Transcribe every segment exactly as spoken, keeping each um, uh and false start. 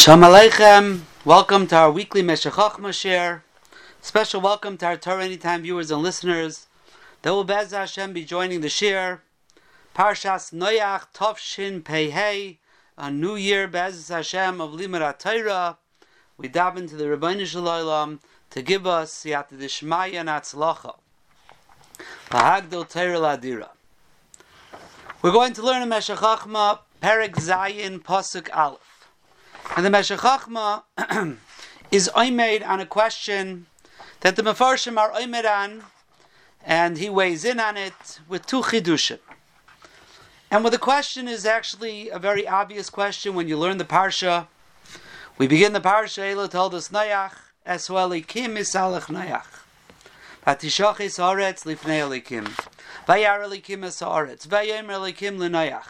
Shalom Aleichem. Welcome to our weekly Meshech Chochmah share. Special welcome to our Torah Anytime viewers and listeners that will Be'ez Hashem be joining the share. Parshas Noach Tov Shin Pei Hey, a new year Be'ez Hashem of Limud Torah. We dive into the Rebbeinu Shel Olam to give us Siyata Dishmaya and Atzlacha. V'hagdol Torah Ladira. We're going to learn in Meshech Chochmah Perek Zayin Pasuk Aleph. And the Meshech Chochmah is oimed on a question that the Mefarshim are oimed on, and he weighs in on it with two chidushim. And what the question is actually a very obvious question when you learn the Parsha. We begin the Parsha, Elo told us Noach, Esu Elikim Misalech Noach. Vatishachis Haaretz Lifnei Elikim. Vayar Elikim es Haaretz. Vayomer Elikim LeNoach.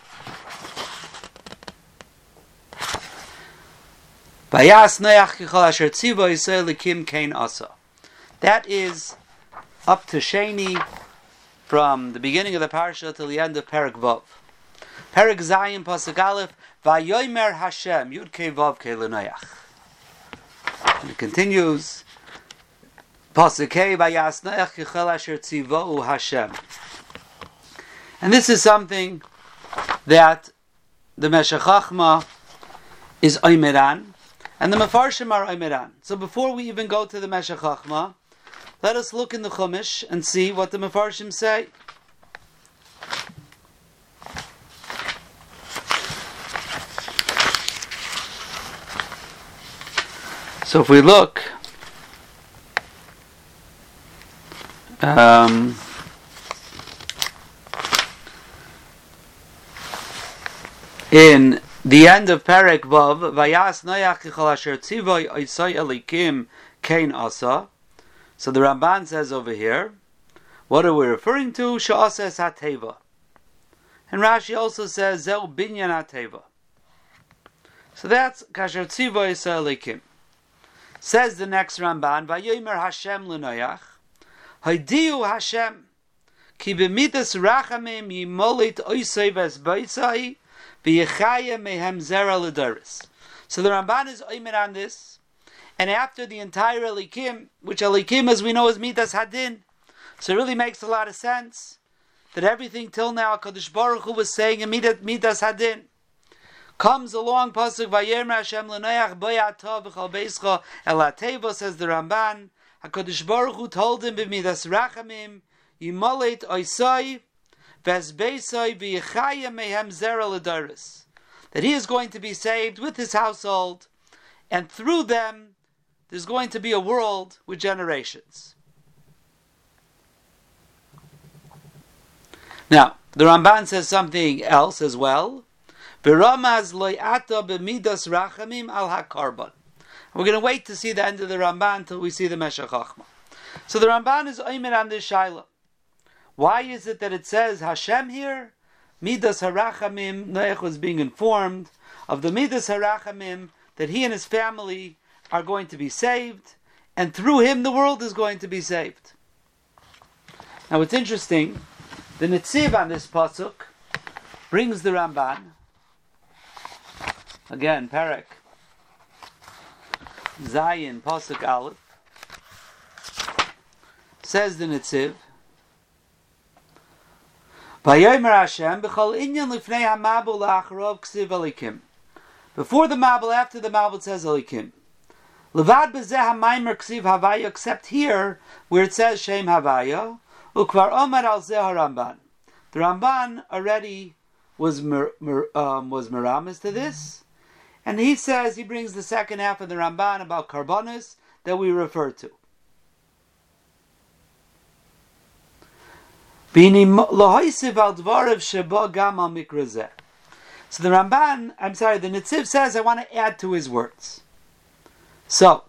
That is up to Sheni from the beginning of the Parsha till the end of Perek Vav. Perek Zayin Pasuk Aleph Vayomer Hashem Yud Kei Vav Kei LeNoach. And it continues Pasuk Kei Vayas Noach Kichol Asher Tzivou Hashem. And this is something that the Meshech Chochmah is oimed on. And the Mefarshim are oimed. So before we even go to the Meshech Chochmah, let us look in the Chumash and see what the Mefarshim say. So if we look, um, in the end of Perek Vav, Vayas Noach Kichol Asher Tzivoi Oisai Elikim Kein Asa. So the Ramban says over here, what are we referring to? She'asa es HaTeva. And Rashi also says Zeu Binyan HaTeva. So that's Kasher Tzivoi Oisai Elikim. Says the next Ramban, Vayomer Hashem LeNoach, Haidiu Hashem, Ki b'midas rachamim yimolit Oisai v'esbaisai, So the Ramban is oimed on this, and after the entire Elikim, which Elikim as we know is Midas Hadin, so it really makes a lot of sense that everything till now HaKadosh Baruch Hu was saying in Midas Hadin comes along Pasuk Vayomer Hashem LeNoach Boyata B'chal Beischa El HaTeva, says the Ramban. HaKadosh Baruch Hu told him b'midas rachamim Yimolet Oisai that he is going to be saved with his household, and through them there's going to be a world with generations. Now, the Ramban says something else as well. We're going to wait to see the end of the Ramban until we see the Meshech Chochmah. So the Ramban is oimed on this Shaila. Why is it that it says Hashem here? Midas Harachamim, Noach was being informed of the Midas Harachamim, that he and his family are going to be saved, and through him the world is going to be saved. Now what's interesting, the Netziv on this Pasuk brings the Ramban, again, Perek Zayin, Pasuk Aleph, says the Netziv, Vayomer Hashem b'chol inyan lifnei hamabul la'acharov ksiv elikim. Before the mabul, after the mabul, it says elikim. Levad b'zeh hamaymer ksiv havaya, except here where it says shem havaya. Ukvar omer al zeh haRamban. The Ramban already was mer, mer, um, was meramis to this, and he says he brings the second half of the Ramban about karbonis that we refer to. So the Ramban, I'm sorry, the Netziv says, I want to add to his words. So,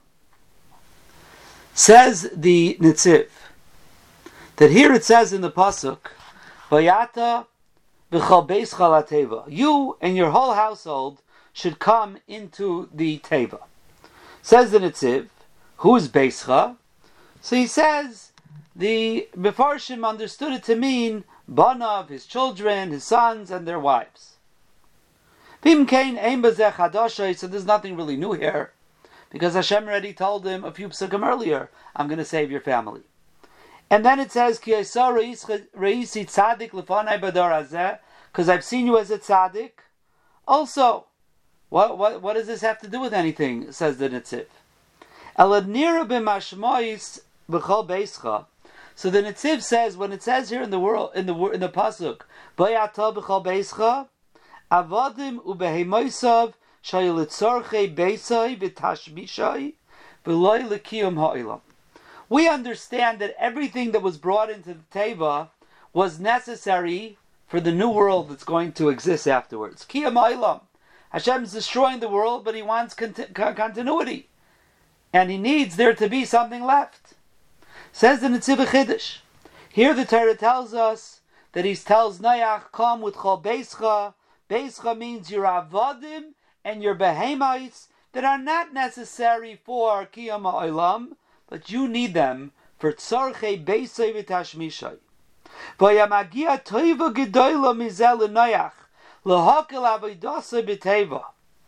says the Netziv, that here it says in the Pasuk, Vayata b'chal beischa l'teva. You and your whole household should come into the Teva. Says the Netziv, who's beischa? So he says, the Mefarshim understood it to mean Banav, his children, his sons, and their wives. Vim kain ein bezeh chadashay, so there's nothing really new here, because Hashem already told him a few psukim earlier, I'm going to save your family. And then it says, Ki yisar reisi tzadik lefanai badar hazeh, because I've seen you as a tzaddik. Also, what, what, what does this have to do with anything, says the Netziv. Elad nira b'mashmois b'chol beischa. So the Netziv says, when it says here in the world, in the in the pasuk, Vayata b'chol beischa, avadim ubehemoisav shayilitzorchei beisai v'tashmishai v'loy lekiyum ha'ilam. We understand that everything that was brought into the Teva was necessary for the new world that's going to exist afterwards. Kiyum ha'ilam. Hashem is destroying the world, but He wants conti- continuity, and He needs there to be something left. Says the Netziv Chiddush. Here the Torah tells us that He tells Noach, come with Chol Beischa. Beischa means your avodim and your behemais that are not necessary for Kiyam Ha'olam, but you need them for Tzorchei Beisai V'Tashmishai. V'yamagia Toiva Gedoyla Mizel Noach L'Hakel Avoidasa B'Teva.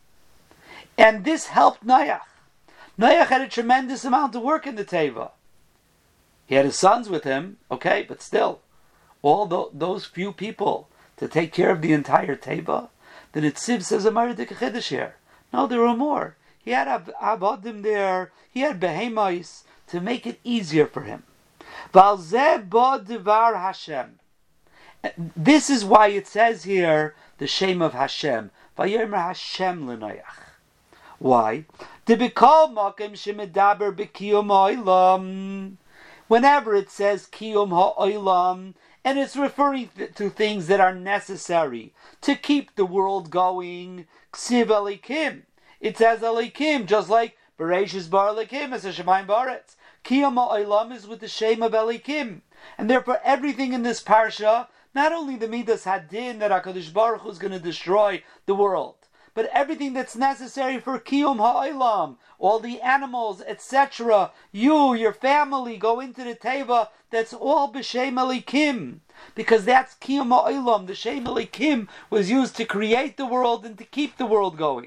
And this helped Noach. Noach had a tremendous amount of work in the Teva. He had his sons with him, okay, but still, all the, those few people to take care of the entire Teva, the Netziv says a Maridik Chiddush here. No, there were more. He had ab- Abadim there, he had Behemais to make it easier for him. Valzeh ba devar Hashem. This is why it says here the shame of Hashem. Vayomer Hashem l'Noach. Why? To be called Makim shemedaber b'kiyum ha'olam. Whenever it says kiyum ha'olam, and it's referring to things that are necessary to keep the world going, ksiv elikim. It says elikim, just like Bereshis bar elikim, as a Shemayim baretz. Kiyum ha'olam is with the shame of elikim, and therefore everything in this parsha, not only the midas hadin that HaKadosh Baruch Hu is going to destroy the world, but everything that's necessary for kiyum ha'olam, all the animals, et cetera, you, your family, go into the teva, that's all b'shem elikim, because that's kiyum ha'olam. The shem elikim was used to create the world and to keep the world going.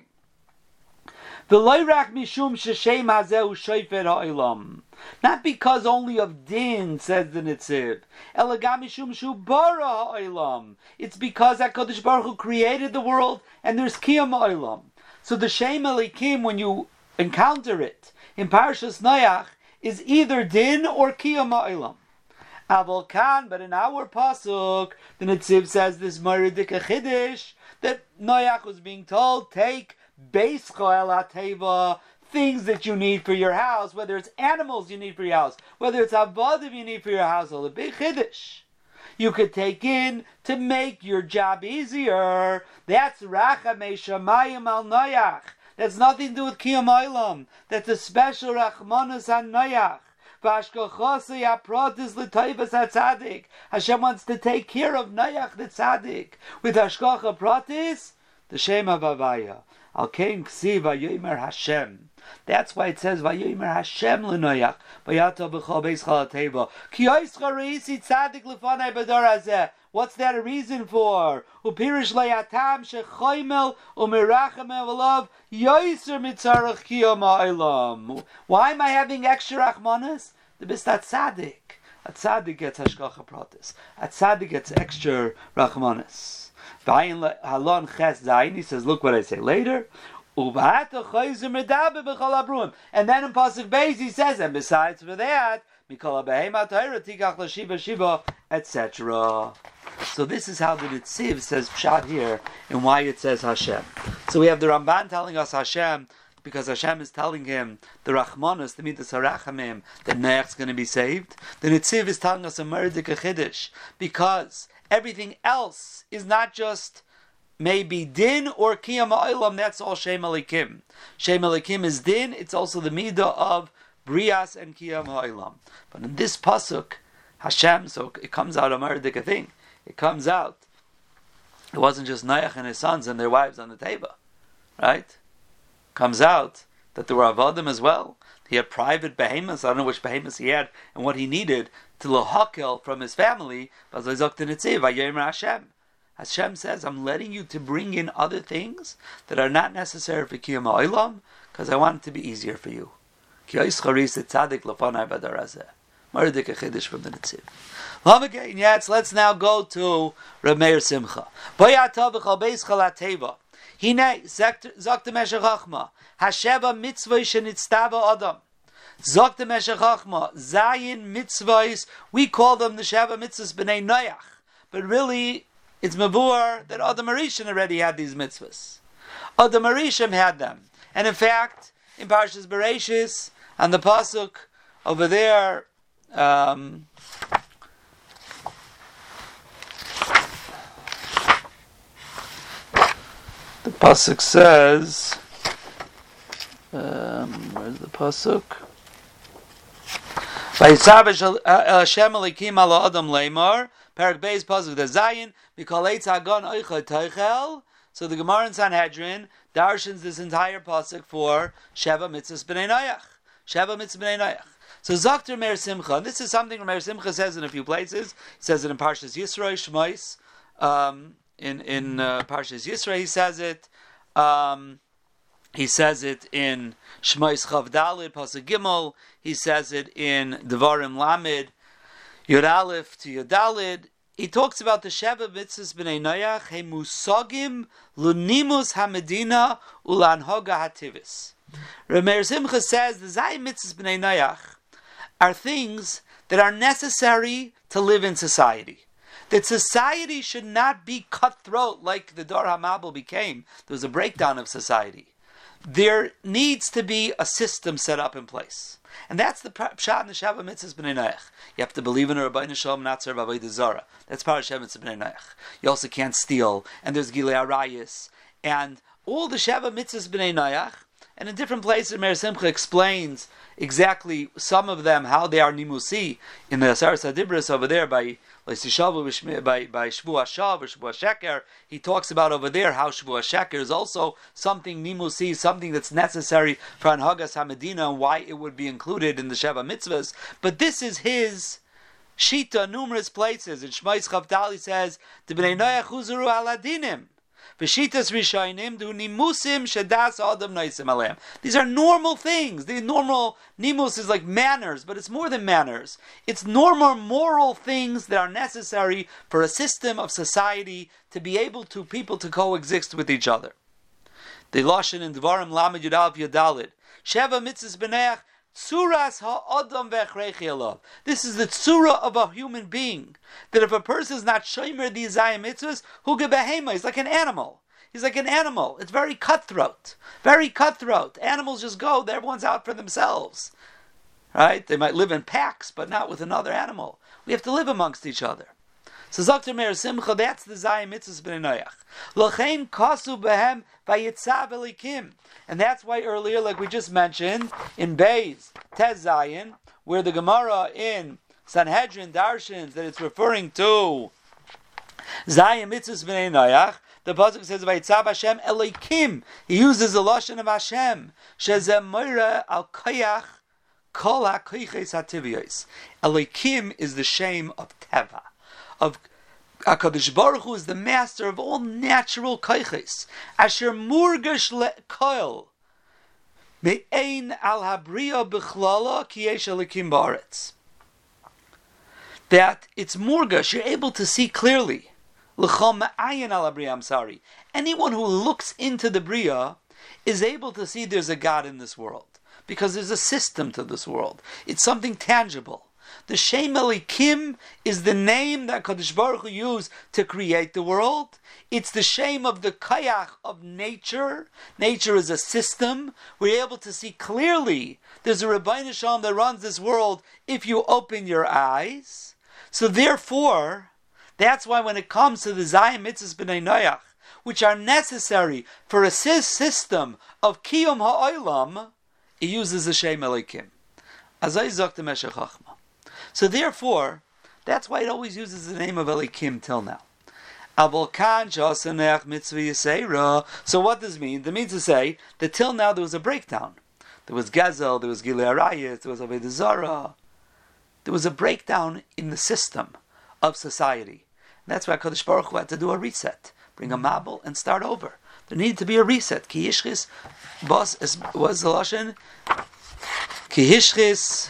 V'loirak mishum sheshem hazeh shayfer ha'olam. Not because only of din, says the Netziv. Elagam mishum shu bara ha'olam. It's because HaKadosh Baruch Hu created the world and there's kiyum ha'olam. So the shem elikim, when you encounter it in Parshas Noach, is either din or kiyum ha'olam. Aval kan, but in our pasuk, the Netziv says this Maridik Chiddush that Noach was being told, take Beischa el HaTeva, things that you need for your house, whether it's animals you need for your house, whether it's avodim you need for your household, a big chiddush you could take in to make your job easier. That's rachamei shamayim al Noach. That's nothing to do with kiyum ha'olam. That's a special rachmanas on Noach. Hashem wants to take care of Noach the tzaddik with hashgacha pratis, the shem of Avaya. Al kein ksiv vayomer Hashem. That's why it says vayomer Hashem l'Noach vayata b'chol beischa l'teva ki yischa reisi tzadik lefanai badar hazeh. What's that a reason for? Upirish leyatam shechoymel umirachem evelav yoiser mitzarach kiyum ha'olam. Why am I having extra rachmanas? The bistat tzadik. A tzadik gets hashgacha pratis. A tzadik gets extra rachmanas. Halon ches zayin. He says, look what I say later. And then in pasuk beis he says, and besides for that, et cetera. So this is how the Netziv says pshat here, and why it says Hashem. So we have the Ramban telling us Hashem, because Hashem is telling him the Rachmanos, the Midas HaRachamim, that Noach's going to be saved. The Netziv is telling us a Maridik Chiddush, because everything else is not just maybe din or kiyum ha'olam, that's all shem elikim. Shem elikim is din, it's also the midah of brias and kiyum ha'olam. But in this pasuk, Hashem, so it comes out a Maridik thing. It comes out, it wasn't just Noach and his sons and their wives on the teva, right? Comes out that there were avodim as well. He had private behemoths, I don't know which behemoths he had and what he needed to lohakel from his family. But Hashem. Hashem says, I'm letting you to bring in other things that are not necessary for Kiyum Ha'olam, because I want it to be easier for you. Ki ois charis etzadik lefanai b'darazeh. Mardik a chiddush from the Netziv. Lamagein Yetz, let's now go to Reb Meir Simcha. Boyatav v'chal beis chalateva. Hine, zok the Meshech Chochma. Hasheva mitzvah shenitztava adam. Zok the Meshech Chochma. Zayin mitzvahs. We call them the Sheva mitzvahs b'nei Noach. But really, it's Mavur that Adam Arishim already had these mitzvahs. Adam Arishim had them. And in fact, in Parshas Bereshis, on the Pasuk, over there, um, the Pasuk says, um, where's the Pasuk? Vayitzav Hashem Elikim ala Adam leimar, Parak Beis Pasuk the Zayin, Mikol Eitz Hagon Oicha Teichel. So the Gemara in Sanhedrin darshans this entire pasuk for Sheva Mitzvahs B'nei Noach. Sheva Mitzvahs B'nei Noach. So Zakter Meir Simcha, and this is something Meir Simcha says in a few places. He says it in Parshas Yisro Shmois. Um, in in uh, Parshas Yisro he says it. Um, he says it in Shmois Chav Dalid Pasuk Gimel. He says it in Devarim Lamed Yud Aleph to Yud Dalid. He talks about the Sheva Mitzvahs B'nei Noach, he musagim lunimus hamedina ulanhoga hativis. Reb Meir Simcha says the Zayim Mitzvahs B'nei Noach are things that are necessary to live in society. That society should not be cutthroat like the Dor HaMabul became. There was a breakdown of society. There needs to be a system set up in place. And that's the pshat in the Sheva Mitzvahs B'nei Noach. You have to believe in a Rabbeinu Shalom, not serve Avodah Zarah. That's part of Sheva Mitzvahs B'nei Noach. You also can't steal, and there's Gilei Arayis, and all the Sheva Mitzvahs B'nei Noach. And in different places, Meir Simcha explains exactly some of them, how they are nimusi. In the Aseres HaDibros over there by by by Shvu Hashav or Shvu Hasheker, he talks about over there how Shvu Hasheker is also something nimusi, something that's necessary for Anhagas HaMedina, and why it would be included in the Sheva Mitzvahs. But this is his shita, numerous places. In Shmois Chav he says, "The Bnei Noach huzuru aladinim." V'shitas rishayim du nimusim shedas adam noisim alem. These are normal things. The normal nimus is like manners, but it's more than manners. It's normal moral things that are necessary for a system of society to be able to people to coexist with each other. The lashon in Devarim Lamed Yud Aleph Yud Dalid. Sheva mitzvahs b'neach tzuras ha'adam ve'achreichi alav. This is the tzura of a human being. That if a person is not shomer these zayim mitzvahs, hu gebehema, he's like an animal. He's like an animal. It's very cutthroat. Very cutthroat. Animals just go, everyone's out for themselves. Right? They might live in packs, but not with another animal. We have to live amongst each other. So Zakter Meir Simcha, that's the Zayim Mitzvahs B'nei Noach. L'chein kasu behem vayitzav elikim. And that's why earlier, like we just mentioned, in Beis, Tez Zayin, where the Gemara in Sanhedrin darshans that it's referring to Zayim Mitzvahs B'nei Noach, the pasuk says vayitzav Hashem elikim. He uses the lashon of Hashem. Shezeh moira al koyach kol ha-koyches hativiyos. Elikim is the shame of Teva. Of HaKadosh Baruch Hu is the master of all natural koyches. Asher murgash le'koil me'ein al habriya b'chlala ki yesh elikim ba'aretz. That it's murgash, you're able to see clearly. L'chol ma'ayin al habriya, I'm sorry. Anyone who looks into the Bria is able to see there's a God in this world. Because there's a system to this world. It's something tangible. The Shem Elikim is the name that Kadosh Baruch Hu used to create the world. It's the Shem of the Kayach of nature. Nature is a system. We're able to see clearly there's a Rabbeinu Shalom that runs this world if you open your eyes. So therefore, that's why when it comes to the Zayim Mitzvahs B'nei Noach, which are necessary for a system of Kiyum Ha'olam, it uses the Shem Elikim. Azay Zok the Meshech Chochma. So therefore, that's why it always uses the name of Elikim till now. So what does it mean? It means to say that till now there was a breakdown. There was Gezel, there was Gilei Arayis, there was Avodah Zarah. There was a breakdown in the system of society. And that's why HaKadosh Baruch Hu had to do a reset. Bring a mabel and start over. There needed to be a reset. Ki Yishchis was the Lashon. Ki Yishchis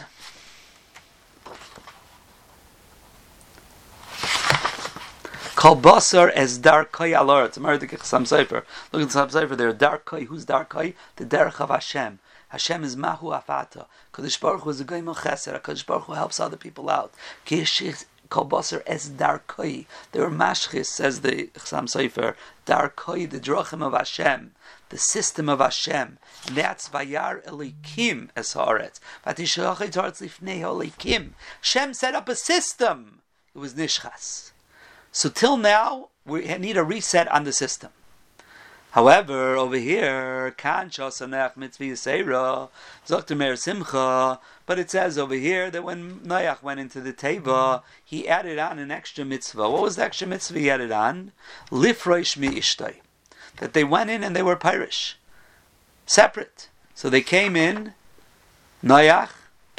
Kol Basar as Darkai Alor. Tomorrow the Chassam Sofer. Look at the Chassam Sofer there. Darkai. Who's Darkai? The Derech of Hashem. Hashem is Mahu Afata. Kadosh Baruch Hu is a Goyim Chesed. Kadosh Baruch Hu helps other people out. Ki Yishchis Kol Basar as Darkai. They were Mashchis, says the Chassam Sofer. Darkai, the Drachim of Hashem, the system of Hashem. And that's Vayar Elikim es Haaretz. Vatishachei Haaretz lifnei Elikim. Hashem set up a system. It was Nishchas. So till now, we need a reset on the system. However, over here, Kan Shosanech Mitzvah Yisera, Zokter Meir Simcha, but it says over here that when Noach went into the Teva, he added on an extra mitzvah. What was the extra mitzvah he added on? Lifroish mi ishtay. That they went in and they were Pirish. Separate. So they came in, Noach,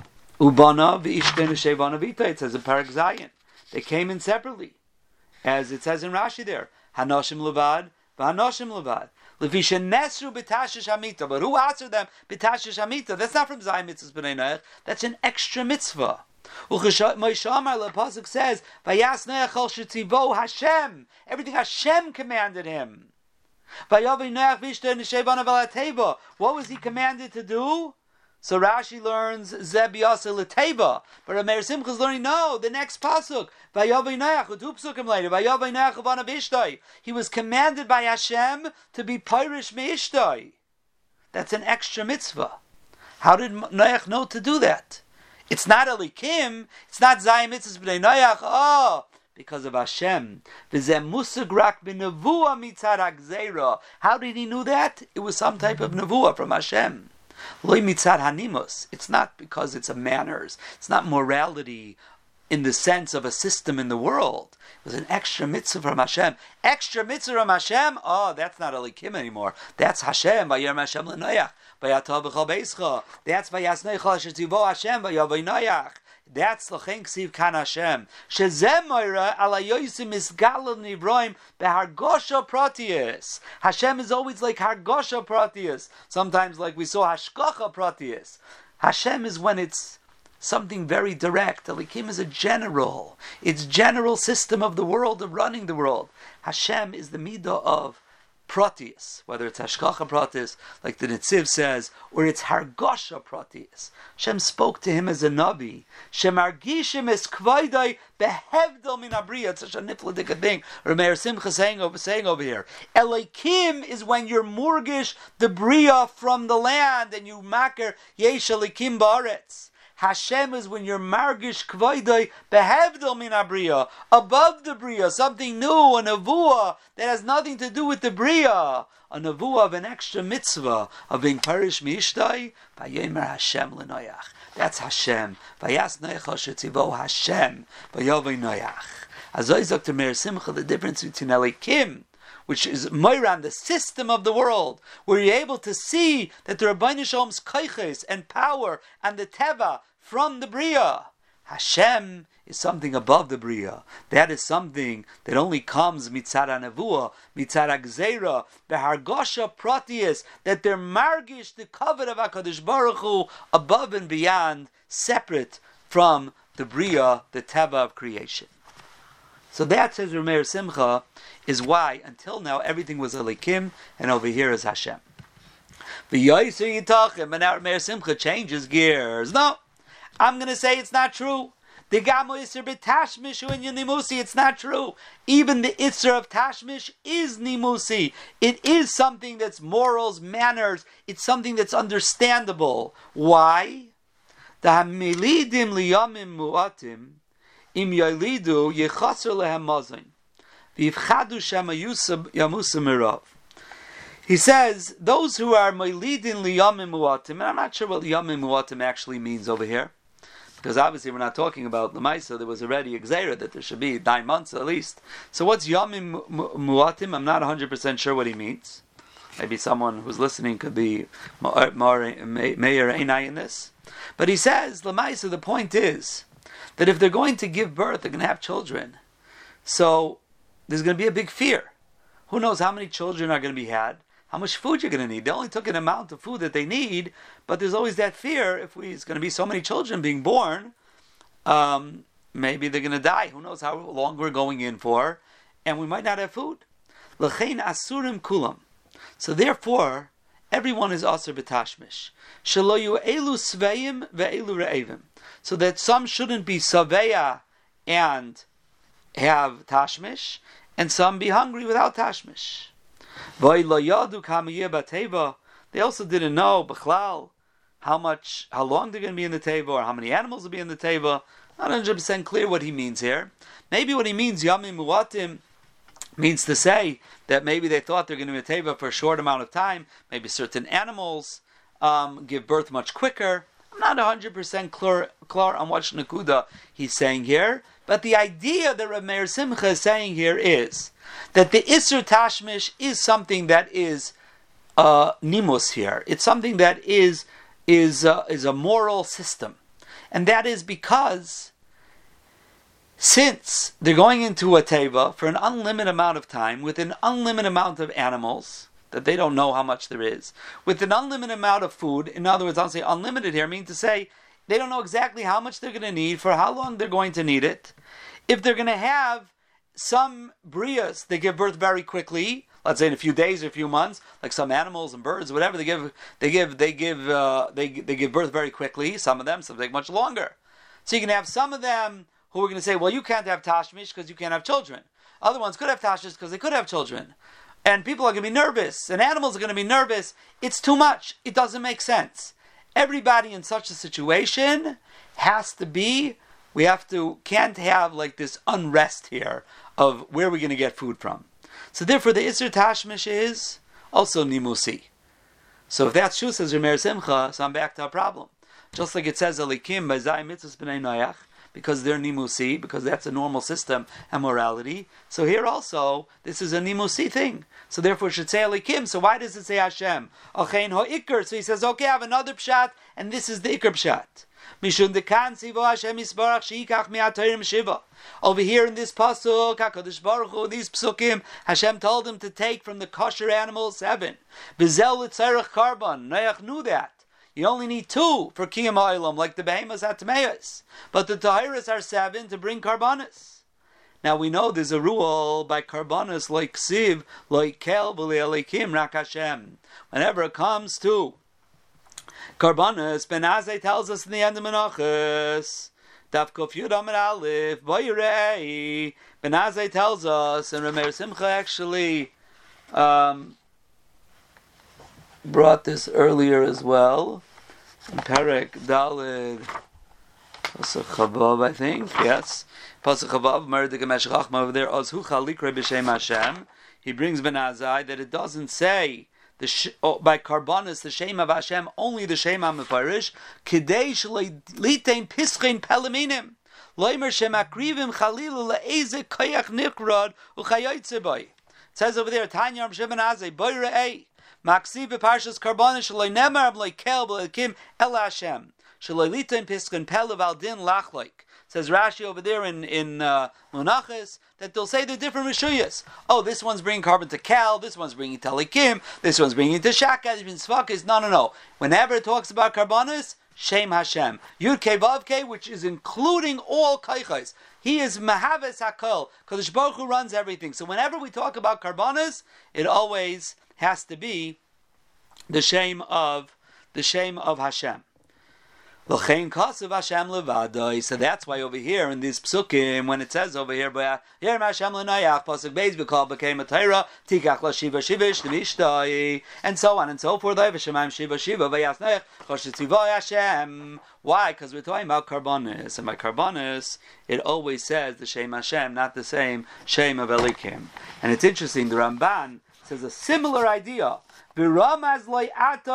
Ubana, V'ishtay Neshevana Vita, it says in Parak Zayin. They came in separately. As it says in Rashi there, Hanoshim Levad, V'Hanoshim Levad. Levisha Nesru B'Tashish Hamita. But who answered them B'Tashish Hamita? That's not from Zayin Mitzvahs B'nai Noach. That's an extra mitzvah. Moshe Amar Pasuk says, Vayas Noach Al Shetzivo Hashem. Everything Hashem commanded him. Vayavi Noach V'Ishtay Neshevana V'Lateva. What was he commanded to do? So Rashi learns Zeb Yasa L'Teva, but Rameir Simcha is learning no. The next pasuk, Vayavei Noach, two pasukim later, Vayavei Noach Avana V'Ishtay. He was commanded by Hashem to be Pirish Me'Ishtay. That's an extra mitzvah. How did Noach know to do that? It's not Elikim. It's not Zayim Mitzvahs B'nai Noach. Oh, because of Hashem. V'zeh musag rak b'nevuah mitzad ha'gzeira. How did he know that? It was some type of nevuah from Hashem. Loi mitzad hanimus. It's not because it's a manners. It's not morality in the sense of a system in the world. It was an extra mitzvah from Hashem. Extra mitzvah from Hashem? Oh, that's not Elikim anymore. That's Hashem. Vayir Hashem l'noyach. Vayatav b'chol beischa. That's Vayas Noach Shetzivo Hashem. Vayavay Noach. That's l'chein ksiv kan Hashem. Shezeh moira ala yosim isgalel nivroim behargosha pratius. Hashem is always like hargosha pratius. Sometimes like we saw hashkacha pratius. Hashem is when it's something very direct. Elikim is a general. It's general system of the world, of running the world. Hashem is the midah of pratius, whether it's hashkacha pratius, like the Netziv says, or it's hargosha pratius. Hashem spoke to him as a navi. Shemargishim es kvaydai behevdel min abriya. It's such a nifladik thing. Or Meir Simcha saying over, saying over here, Elikim is when you're morgish the bria from the land and you makar yesh Elikim ba'aretz. Hashem is when you're margish kvaydai behevdel min abriya, above the bria, something new, a nevuah that has nothing to do with the bria, a nevuah of an extra mitzvah of being parish mishtai. Vayomer Hashem l'noyach. That's Hashem. Vayas Noach Shetzivo Hashem. Vayavei Noach. Azoi Doctor Meir Simcha, the difference between Elikim, which is Moiran, the system of the world, where you're able to see that the Rabbeinu Shalom's kaiches and power and the teva from the Bria. Hashem is something above the Bria. That is something that only comes mitzad ha-nevuah, mitzad ha-gzeira, behargosha pratius, that they're margish the covet of HaKadosh Baruch Hu above and beyond, separate from the Bria, the teva of creation. So that, says Rameir Simcha, is why until now everything was Elikim and over here is Hashem. V'yoyser yitachem, and now Rameir Simcha changes gears. No, I'm going to say it's not true. The gamo iser b'tashmish in nimusi. It's not true. Even the iser of tashmish is nimusi. It is something that's morals, manners. It's something that's understandable. Why? The hamilidim liyamim muatim im yalidu yechaser lehem mazon v'yivchadu shema yamusa mirav. He says those who are milidin liyamim muatim, and I'm not sure what liyamim muatim actually means over here, because obviously we're not talking about the Maisa. There was already a gzeira that there should be nine months at least. So what's yamim muatim? I'm not one hundred percent sure what he means. Maybe someone who's listening could be more mayor einai in this. But he says the Maisa, the point is that if they're going to give birth, they're going to have children. So there's going to be a big fear. Who knows how many children are going to be had, how much food you're going to need. They only took an amount of food that they need, but there's always that fear, if we, it's going to be so many children being born, um, maybe they're going to die. Who knows how long we're going in for, and we might not have food. L'chein asurim kulam. So therefore, everyone is aser b'tashmish. Shelo yu elu sveim ve'elu re'evim. So that some shouldn't be saveya and have tashmish, and some be hungry without tashmish. They also didn't know b'chlal how much, how long they're going to be in the teva, or how many animals will be in the teva. Not one hundred percent clear what he means here. Maybe what he means, yamim muatim, means to say that maybe they thought they're going to be in the teva for a short amount of time. Maybe certain animals um, give birth much quicker. I'm not one hundred percent clear, clear on what shnakuda he's saying here. But the idea that Rav Meir Simcha is saying here is that the Isser Tashmish is something that is uh, nimus here. It's something that is is uh, is a moral system, and that is because since they're going into a teva for an unlimited amount of time with an unlimited amount of animals that they don't know how much there is, with an unlimited amount of food. In other words, I'll say unlimited here, meaning to say they don't know exactly how much they're going to need, for how long they're going to need it. If they're going to have some brias, they give birth very quickly. Let's say in a few days or a few months, like some animals and birds, whatever they give, they give, they give, uh, they they give birth very quickly. Some of them, some take much longer. So you can have some of them who are going to say, well, you can't have tashmish because you can't have children. Other ones could have tashmish because they could have children. And people are going to be nervous, and animals are going to be nervous. It's too much. It doesn't make sense. Everybody in such a situation has to be, we have to, can't have like this unrest here of where we're going to get food from. So therefore the Isser Tashmish is also Nimusi. So if that's true, says Rav Meir Simcha, so I'm back to our problem. Just like it says, Alikim, by Zayim Mitzvahs B'nai Noach, because they're Nimusi, because that's a normal system and morality. So here also, this is a Nimusi thing. So therefore it should say Alikim. So why does it say Hashem? Ochein Ho'ikr. So he says, okay, I have another pshat, and this is the Ikr pshat. Mishun dekan sivo Hashem Yisbarach sheikach mi'atayrim shiva. Over here in this pasuk, HaKadosh Baruch Hu, these psukim, Hashem told him to take from the kosher animals seven. V'zel l'tzarech karban. Noach knew that. You only need two for kiyam ha'olam, like the behemoths atmeis. But the tahiris are seven to bring karbanis. Now we know there's a rule by karbanis like siv, like kel, v'le'alikim rak Hashem. Whenever it comes to karbanis, Ben Azai tells us in the end of Menachos, Daf Kof Yud Amud Aleph, Boyirei. Ben Azai tells us, and Rav Meir Simcha actually um, brought this earlier as well, in Perek Daled, Pasuk Chavav, I think, yes. Pasuk Chavav, Merdik Meshech Chachma over there, Ozhu Chalikre B'Shem Hashem. He brings Ben Azai that it doesn't say the sh- oh, by Karbanis, the Shem of Hashem, only the Shem HaMefarish, Kidei Shalitein Pischein Pelaminim, Loimer Shem Akrivim Chalilu Le'eze Koyach Nikrod Uchayotze Boy. It says over there, Tanya Rav Shimon Azai, Boy Re'ei, Maksiv B'Parshas Karbanis, Shaloi Nemar B'Loi Kel B'Loi Kim El Hashem, Shaloi Litein Pischein Pelav Al Din Lachloik. Says Rashi over there in in uh, Menachos that they'll say they're different rishuyas. Oh, this one's bringing carbon to Cal, this one's bringing Talikim, this one's bringing to Shaka, this one's Svakis. No, no, no. Whenever it talks about Karbanis, Shem Hashem. Yud Kei Vav Kei, which is including all Kaichais. He is Mahaves HaKol. Kadosh Baruch Hu runs everything. So whenever we talk about Karbanis, it always has to be the Shem of the Shem of Hashem. So that's why over here in these psukim, when it says over here, and so on and so forth, why? Because we're talking about karbanis, and by karbanis, it always says the Shem Hashem, not the same Shem of Elikim. And it's interesting, the Ramban says a similar idea. Like we started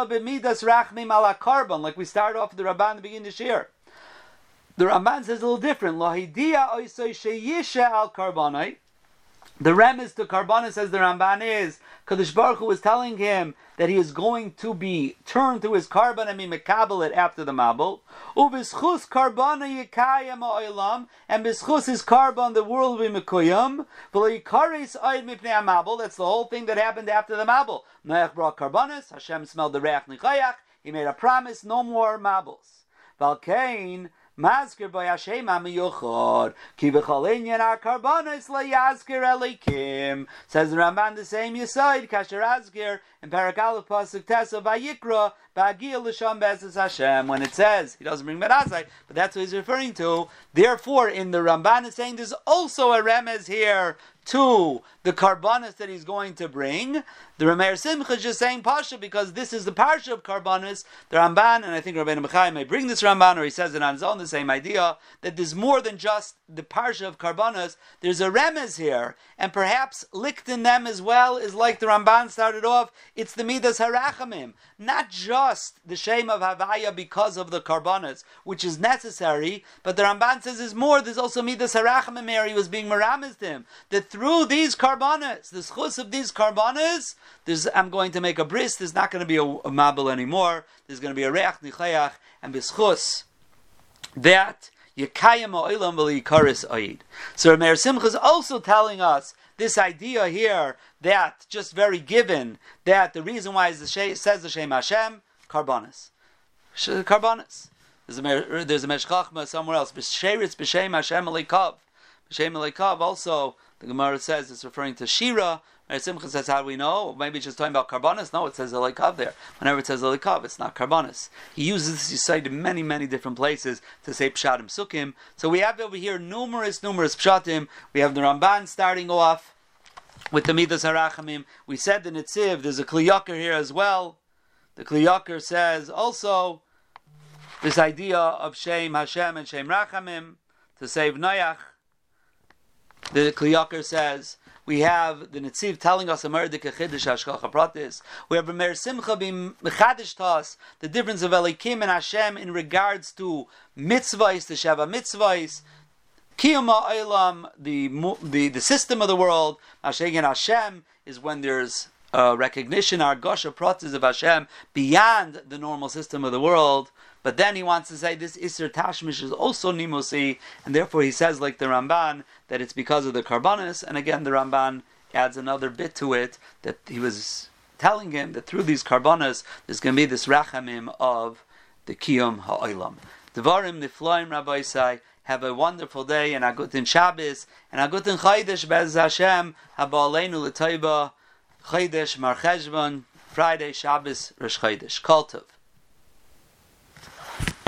off with the Ramban at the beginning of this year. The Ramban says a little different. The remes to Karbanis, says the Ramban, is Kadosh Baruch Hu was telling him that he is going to be turned to his Karban and be mekabel it after the Mabul. Ubischus Karbana yikayam ha'olam, and bischus his Karban the world will be mekuyam. V'lo yikaris oid mipnei Mabul. That's the whole thing that happened after the Mabul. Noach brought Karbanis. Hashem smelled the reach nichayach. He made a promise: no more Mabuls. Valkein. Mazker by Hashem Amiyuchod, Ki B'Chalinyan Ar Karbanis La Yazker Elikim. Says the Ramban the same Yisoid Kasher Azger in Parak Aleph Pasuk Tesa Vayikra Ba'Agil L'Sham Be'ezes Hashem. When it says he doesn't bring Merazai, but that's what he's referring to. Therefore, in the Ramban is saying there's also a remez here to the Karbanis that he's going to bring. The Rameir Simcha is just saying Pasha because this is the Parsha of Karbanis. The Ramban, and I think Rabbeinu Bechai may bring this Ramban, or he says it on his own, the same idea, that there's more than just the Parsha of Karbanis. There's a remez here, and perhaps licked in them as well is like the Ramban started off, it's the Midas Harachamim. Not just the Shem of Havaya because of the Karbanis, which is necessary, but the Ramban says there's more, there's also Midas Harachamim here, he was being meramized him, that through these Karbanis, the schus of these Karbanis, there's, I'm going to make a bris, there's not going to be a, a mabel anymore, there's going to be a reach nichayach, and bischus, that yekayim ha'olam v'lo yikaris oid. So Rameir Simcha is also telling us this idea here that just very given that the reason why is the she, says the Shem Hashem Karbanis, Karbanis. There's a there's a Meshchachma somewhere else. B'sheritz b'Shem Hashem Elikav. B'Shem Elikav also the Gemara says it's referring to Shira. Rameir Simcha says, how do we know? Maybe it's just talking about Karbanis. No, it says Elikav there. Whenever it says Elikav, it's not Karbanis. He uses this, you cite in many, many different places to say Pshatim Sukkim. So we have over here numerous, numerous Pshatim. We have the Ramban starting off with the Midas Harachamim. We said the Nitziv, there's a Kli Yakar here as well. The Kli Yakar says also this idea of Shem Hashem and Shem Rachamim to save Noach. The Kli Yakar says, we have the Netziv telling us a Merdik Chiddush Hashgacha Pratis. We have Rameir Simcha being Mechadish to us the difference of Elikim and Hashem in regards to mitzvahs, the Sheva mitzvahs, Kiyum Ha'olam, the the the system of the world. Hashem and Hashem is when there's uh, recognition, our Gosha Pratis of Hashem beyond the normal system of the world. But then he wants to say this Isser Tashmish is also Nimusi, and therefore he says, like the Ramban, that it's because of the Karbanis. And again, the Ramban adds another bit to it, that he was telling him that through these Karbanis, there's going to be this Rachamim of the Kiyum Ha'olam. Devarim Nifloim Rabbi Isai, have a wonderful day, and a Guten Shabbos, and a Guten Chaydesh Bez Hashem, Haba Aleinu L'Toiba, Chaydesh Mar Cheshvan, Friday, Shabbos, Rosh Chaydesh. Kol Tov.